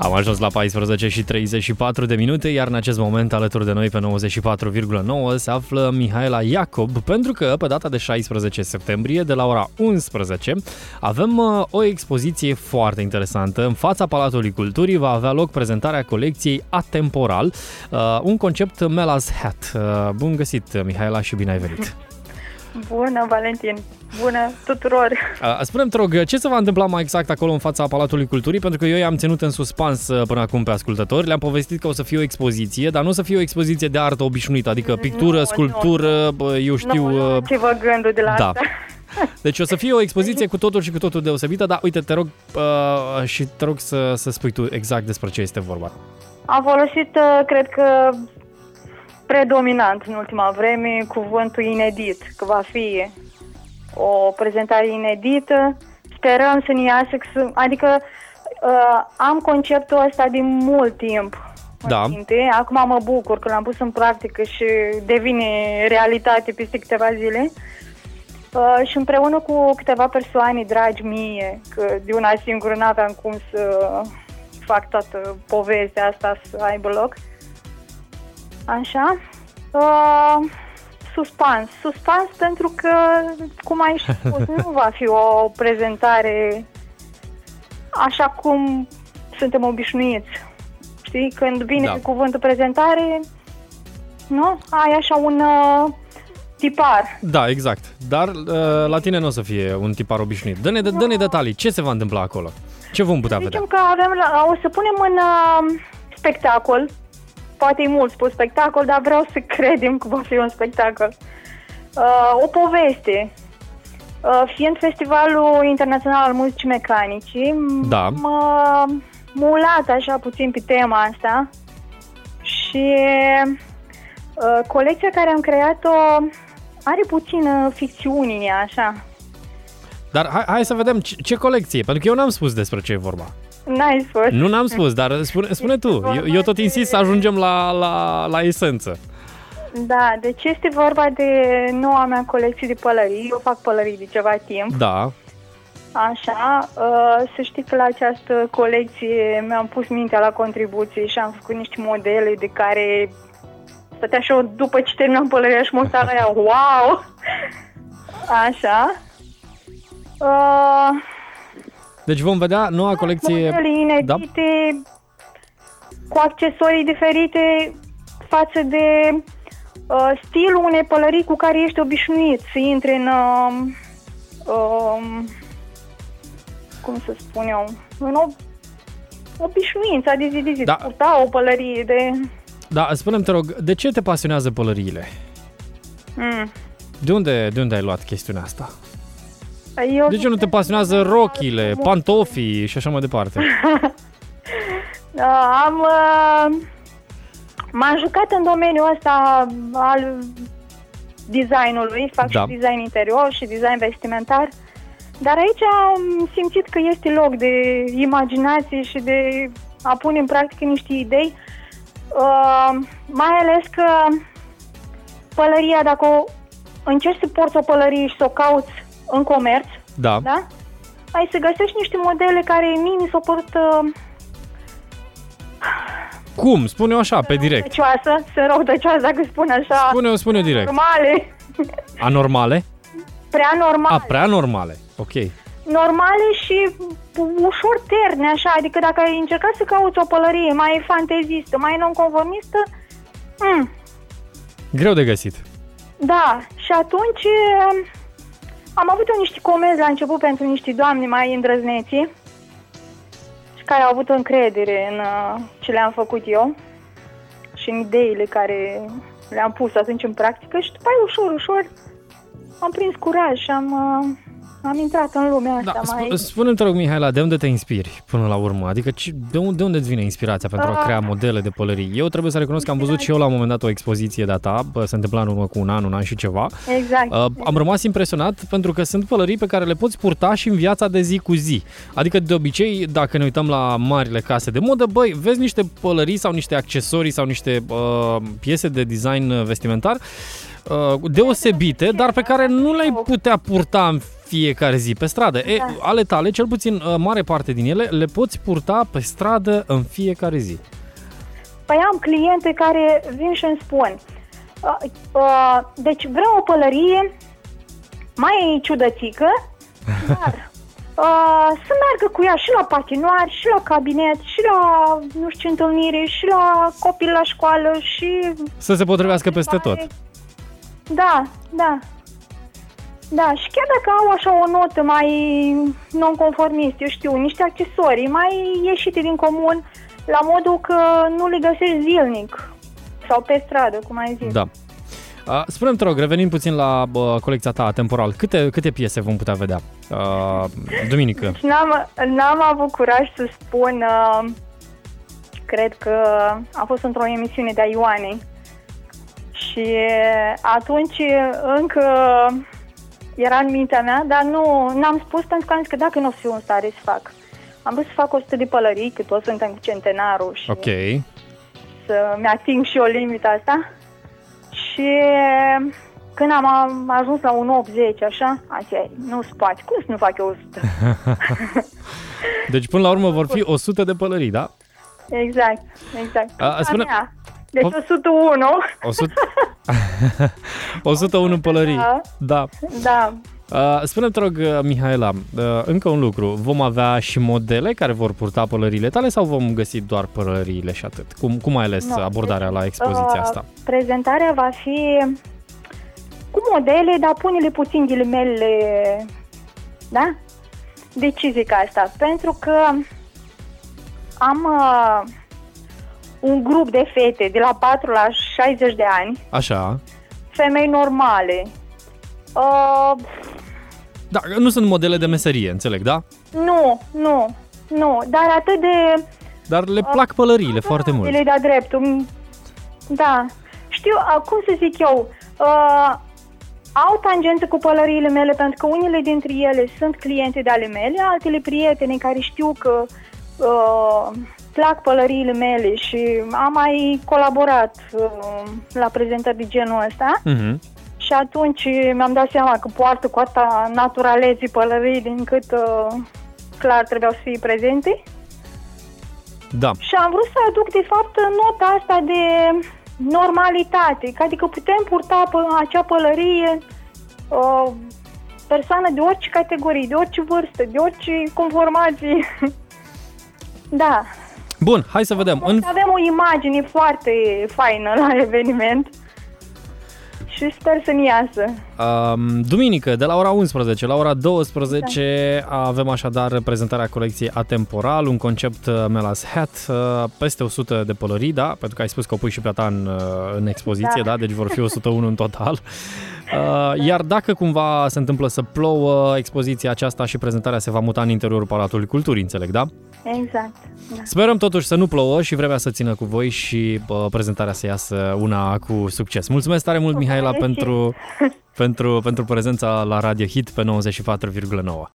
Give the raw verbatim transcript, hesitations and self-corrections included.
Am ajuns la paisprezece și treizeci și patru de minute, iar în acest moment alături de noi pe nouăzeci și patru virgulă nouă se află Mihaela Iacob, pentru că pe data de șaisprezece septembrie, de la ora unsprezece, avem o expoziție foarte interesantă. În fața Palatului Culturii va avea loc prezentarea colecției Atemporal, un concept Mela's Hat. Bun găsit, Mihaela, și bine ai venit! Bună, Valentin! Bună tuturor! Spune-mi, te rog, ce se va întâmpla mai exact acolo în fața Palatului Culturii? Pentru că eu i-am ținut în suspans până acum pe ascultători. Le-am povestit că o să fie o expoziție, dar nu o să fie o expoziție de artă obișnuită, adică pictură, nu, sculptură, nu, eu știu... Nu, nu ți vă gândul de la da. asta. Deci o să fie o expoziție cu totul și cu totul deosebită, dar uite, te rog uh, și te rog să, să spui tu exact despre ce este vorba. Am folosit, uh, cred că, predominant în ultima vreme cuvântul inedit, că va fi o prezentare inedită. Sperăm să ne iasă, adică uh, am conceptul ăsta din mult timp. Da. Minte. Acum mă bucur că l-am pus în practică și devine realitate peste câteva zile. Uh, și împreună cu câteva persoane dragi mie, că de una singură n-aveam cum să fac toată povestea asta să aibă loc. Așa. Uh, suspans. Suspans pentru că, cum ai și spus, nu va fi o prezentare așa cum suntem obișnuiți. Știi? Când vine da. cuvântul prezentare, nu? Ai așa un uh, tipar. Da, exact. Dar uh, la tine nu o să fie un tipar obișnuit. Dă-ne, dă, dă-ne detalii. Ce se va întâmpla acolo? Ce vom putea Zicem vedea? Că avem, o să punem în uh, spectacol. Poate e mult spus spectacol, dar vreau să credem că va fi un spectacol. Uh, o poveste. Uh, fiind Festivalul Internațional al Muzicii Mecanice, da. m-a mulat așa puțin pe tema asta și uh, colecția care am creat-o are puțină ficțiune, așa. Dar hai, hai să vedem ce, ce colecție, pentru că eu n-am spus despre ce e vorba. N-ai spus. Nu n-am spus, dar spune, spune tu. Eu, eu tot insist să ajungem la, la, la esență. Da, deci este vorba de noua mea colecție de pălării. Eu fac pălării de ceva timp. Da. Așa, să știi că la această colecție mi-am pus mintea la contribuție și am făcut niște modele de care stătea și eu după ce terminam pălăria și mă uitam la ea. Wow! Așa. Deci vom vedea noua colecție... Modele inedite, da? Cu accesorii diferite față de uh, stilul unei pălării cu care ești obișnuit să intri în... Uh, uh, cum să spun eu, în o obișnuința de zi de zi, da. Purta o pălărie de... Da, spune-mi, te rog, de ce te pasionează pălăriile? Mm. De unde, de unde ai luat chestiunea asta? Eu de ce nu te pasionează rochile, pantofii și așa mai departe? Am... Uh, m-am jucat în domeniul ăsta al designului, fac da. și design interior și design vestimentar. Dar aici am simțit că este loc de imaginație și de a pune în practică niște idei, uh, mai ales că pălăria, dacă o, încerci să porți o pălărie și să o cauți în comerț, da. Da? Ai să găsești niște modele care mie mi s-o părut uh, cum? Spune-o așa, pe direct. Răutăcioasă, sunt răutăcioasă dacă spun așa. Spune-o, spune-o direct. Normale. Anormale? Prea normale. A, prea normale, ok. Normale și ușor terne, așa, adică dacă ai încercat să cauți o pălărie mai fantezistă, mai nonconformistă, mm. greu de găsit. Da, și atunci am avut eu niște comenzi la început pentru niște doamne mai îndrăzneții și care au avut încredere în ce le-am făcut eu și în ideile care le-am pus atunci în practică și după aia ușor, ușor am prins curaj și am, am intrat în lumea asta. Da, mai... Spune-mi, te rog, Mihaela, de unde te inspiri până la urmă? Adică de unde, de unde îți vine inspirația pentru a crea modele de pălării? Eu trebuie să recunosc că am văzut și eu la un moment dat o expoziție de-a ta, se întâmpla în urmă cu un an, un an și ceva. Exact. Uh, am rămas impresionat pentru că sunt pălării pe care le poți purta și în viața de zi cu zi. Adică de obicei, dacă ne uităm la marile case de modă, băi, vezi niște pălării sau niște accesorii sau niște uh, piese de design vestimentar deosebite, dar pe care nu le-ai putea purta în fiecare zi pe stradă. Da. E, ale tale, cel puțin mare parte din ele, le poți purta pe stradă în fiecare zi. Păi am cliente care vin și îmi spun, uh, uh, deci vreau o pălărie mai ciudățică, dar uh, să meargă cu ea și la patinoar, și la cabinet, și la, nu știu ce întâlnire, și la copil la școală, și... Să se potrivească peste tot. Da, da. Da, și chiar dacă au așa o notă mai non-conformist, eu știu, niște accesorii mai ieșite din comun, la modul că nu le găsești zilnic sau pe stradă, cum ai zis. Da. Spune-mi, te rog, revenim puțin la bă, colecția ta Atemporal. Câte, câte piese vom putea vedea? Uh, duminică. Deci n-am, n-am avut curaj să spun, uh, cred că a fost într-o emisiune de-a Ioanei și atunci încă era în mintea mea, dar nu n-am spus pentru că am zis că dacă nu o să fiu în stare să fac. Am vrut să fac o sută de pălării, că toți suntem cu centenarul și okay. să-mi ating și eu limita asta. Și când am ajuns la unu optzeci, așa, am zis, nu spați, cum să nu fac eu o sută? Deci până la urmă vor fi o sută de pălării, da? Exact, exact. A, spune... Deci o sută unu. o sută... o sută unu pălării, da. Da. da. Uh, spune-mi, te rog, Mihaela, uh, încă un lucru. Vom avea și modele care vor purta pălăriile tale sau vom găsi doar pălăriile și atât? Cum, cum ai ales no, abordarea deci, la expoziția uh, asta? Prezentarea va fi cu modele, dar pune-le puțin ghilimele, da? De ce zic asta? Pentru că am uh, un grup de fete de la patru la șaizeci de ani. Așa. Femei normale. Uh, Da, nu sunt modele de meserie, înțeleg, da? Nu, nu, nu, dar atât de... Dar le plac pălăriile uh, foarte mult. Le de-a dreptul, da. Știu, uh, cum să zic eu, uh, au tangență cu pălăriile mele, pentru că unele dintre ele sunt cliente de ale mele, altele prietene care știu că uh, plac pălăriile mele și am mai colaborat uh, la prezentări de genul ăsta. Mhm. Și atunci mi-am dat seama că poartă cu atâta naturaleții pălării încât uh, clar trebuiau să fie prezente. Da. Și am vrut să aduc de fapt nota asta de normalitate, adică putem purta acea pălărie uh, persoană de orice categorie, de orice vârstă, de orice conformație. Da. Bun, hai să vedem. În... Avem o imagine foarte faină la eveniment. Și sper să-mi iasă. Um, duminică, de la ora unsprezece la ora douăsprezece, da. Avem așadar prezentarea colecției Atemporal, un concept Melas Hat, peste o sută de pălării, da? Pentru că ai spus că o pui și pe a ta în, în expoziție, da. da? Deci vor fi o sută unu în total. Uh, iar dacă cumva se întâmplă să plouă, expoziția aceasta și prezentarea se va muta în interiorul Palatului Culturii, înțeleg, da? Exact. Da. Sperăm totuși să nu plouă și vremea să țină cu voi și uh, prezentarea să iasă una cu succes. Mulțumesc tare mult, Mihaela, pentru, pentru, pentru prezența la Radio Hit pe nouăzeci și patru virgulă nouă.